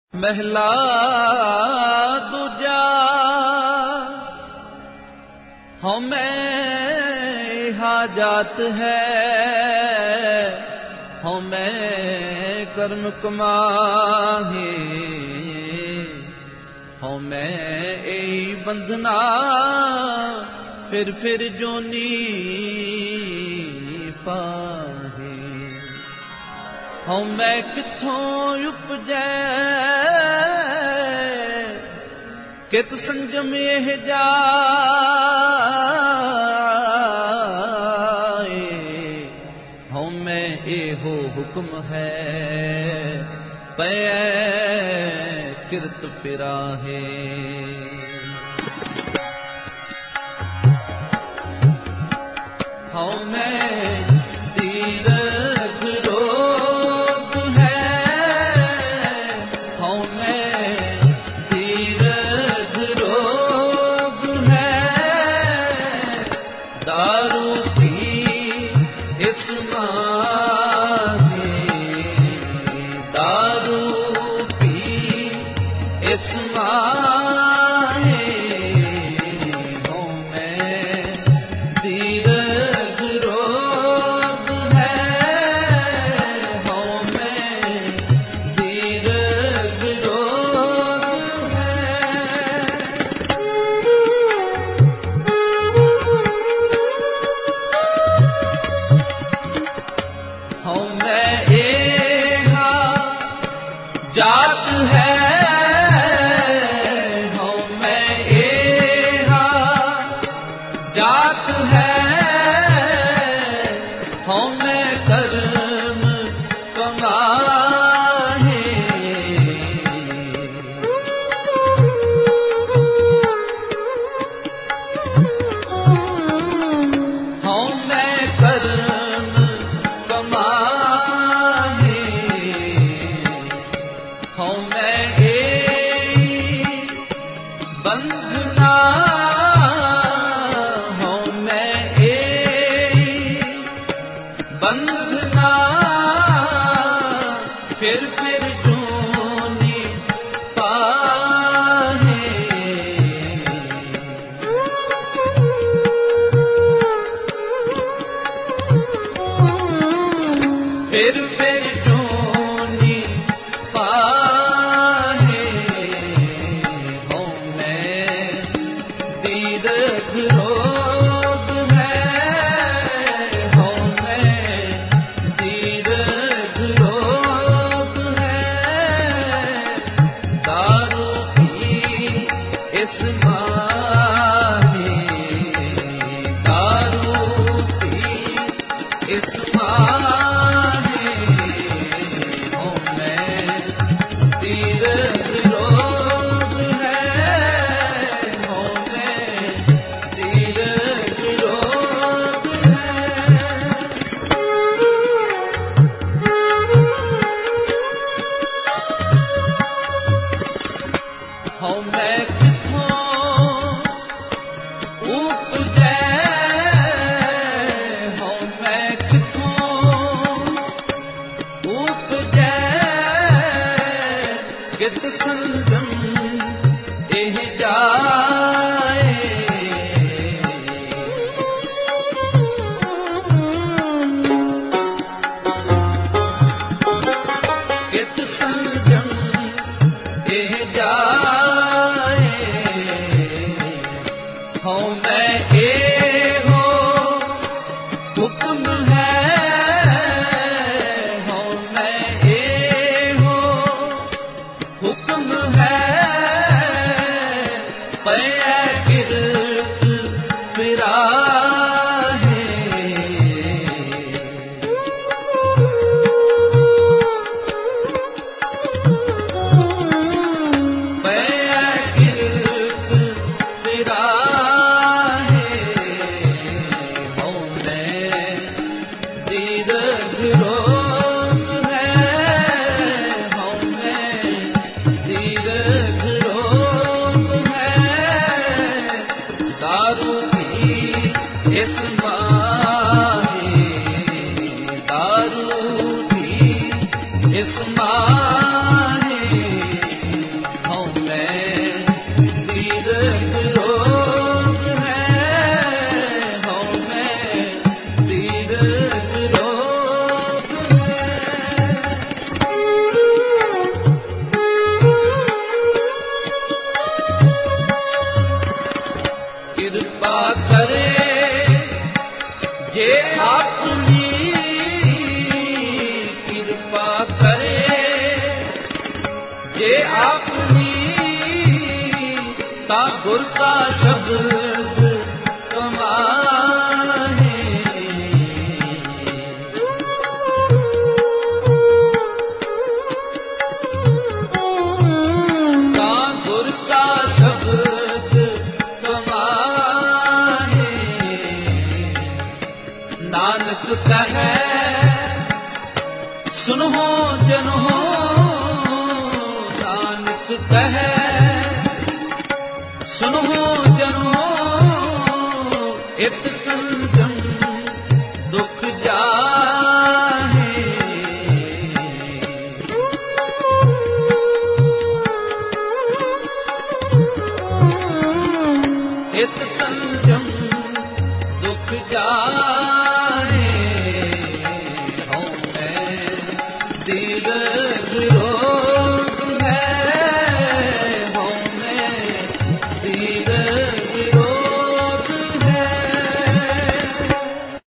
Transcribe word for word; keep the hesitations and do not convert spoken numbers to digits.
महला दूजा हमें हाजात है, हमें कर्म कमाहे, हमें ए बंधना फिर फिर जोनी पाहे। हमें किथों उपजै कित संजम यह जाए। हमें एहो हुक्म है पै किरत फिराहे। हमें दीर्घ रोग है, हमें दीर्घ रोग है। दारू पी इस माहे, दारू पी इस माहे। हमें दीर्घ रोग है, हमें दीर्घ रोग है। हमें एहा जात है, हमें एहा जात है। हमें कर्म कमाहे, हमें कर्म कमाहे। हमें ए बंधना, हमें ए बंधना फिर फिर जोनी पाहे। फिर फिर जोनी पाहे। हमें दीर्घ रोग है, हमें दीर्घ रोग है। दारू पी इस माहे, दारू पी इस माहे। हमें दीर्घ रोग है, हमें दीर्घ रोग है। हमें किथों उपजै, हमें किथों उपजै कित संगम एह जाए। कित संगम एह जाए। हमें एहो हुक्म है, हमें एहो हुक्म है पै किरत फिराहे। पै किरत फिराहे। हमें दीर्घ रोग है, हमें दीर्घ रोग है। दारू पी इस माहे, दारू पी इस माहे। जे आपनी ता गुर का शब्द कमाहे। ता गुर का शब्द कमाहे। नानक कहे सुनो जनो, नानक कहे सुनो जनो, इत संजम दुख जाहे। इत संजम दुख जाहे।